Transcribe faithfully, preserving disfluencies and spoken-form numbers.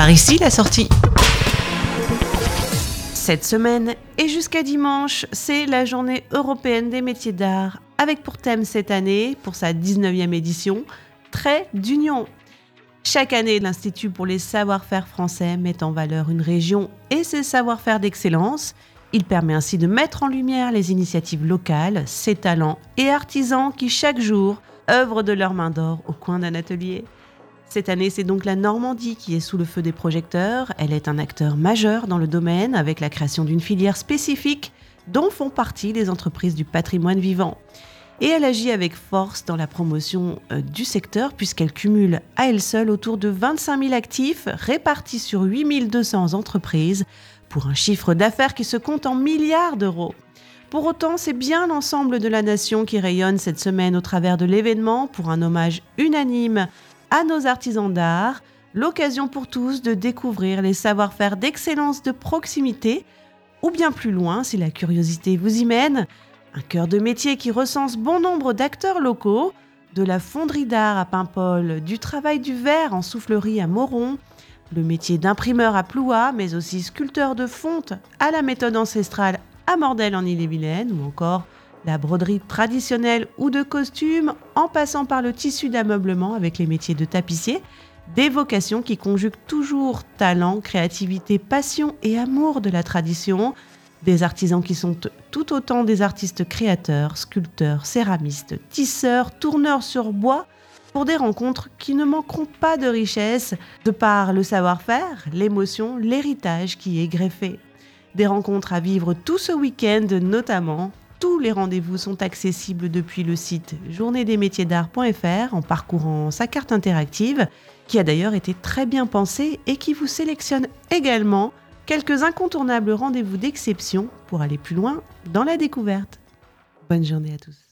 Par ici, la sortie. Cette semaine et jusqu'à dimanche, c'est la journée européenne des métiers d'art, avec pour thème cette année, pour sa dix-neuvième édition, Trait d'union. Chaque année, l'Institut pour les savoir-faire français met en valeur une région et ses savoir-faire d'excellence. Il permet ainsi de mettre en lumière les initiatives locales, ses talents et artisans qui, chaque jour, œuvrent de leur main d'or au coin d'un atelier. Cette année, c'est donc la Normandie qui est sous le feu des projecteurs. Elle est un acteur majeur dans le domaine avec la création d'une filière spécifique dont font partie les entreprises du patrimoine vivant. Et elle agit avec force dans la promotion du secteur puisqu'elle cumule à elle seule autour de vingt-cinq mille actifs répartis sur huit mille deux cents entreprises pour un chiffre d'affaires qui se compte en milliards d'euros. Pour autant, c'est bien l'ensemble de la nation qui rayonne cette semaine au travers de l'événement pour un hommage unanime à nos artisans d'art, l'occasion pour tous de découvrir les savoir-faire d'excellence de proximité, ou bien plus loin si la curiosité vous y mène, un cœur de métier qui recense bon nombre d'acteurs locaux, de la fonderie d'art à Paimpol, du travail du verre en soufflerie à Moron, le métier d'imprimeur à Plouha, mais aussi sculpteur de fonte à la méthode ancestrale à Mordel en Ille-et-Vilaine, ou encore la broderie traditionnelle ou de costume, en passant par le tissu d'ameublement avec les métiers de tapissier, des vocations qui conjuguent toujours talent, créativité, passion et amour de la tradition, des artisans qui sont tout autant des artistes créateurs, sculpteurs, céramistes, tisseurs, tourneurs sur bois, pour des rencontres qui ne manqueront pas de richesse, de par le savoir-faire, l'émotion, l'héritage qui y est greffé. Des rencontres à vivre tout ce week-end notamment. Tous les rendez-vous sont accessibles depuis le site journée des métiers d'art point f r en parcourant sa carte interactive, qui a d'ailleurs été très bien pensée et qui vous sélectionne également quelques incontournables rendez-vous d'exception pour aller plus loin dans la découverte. Bonne journée à tous.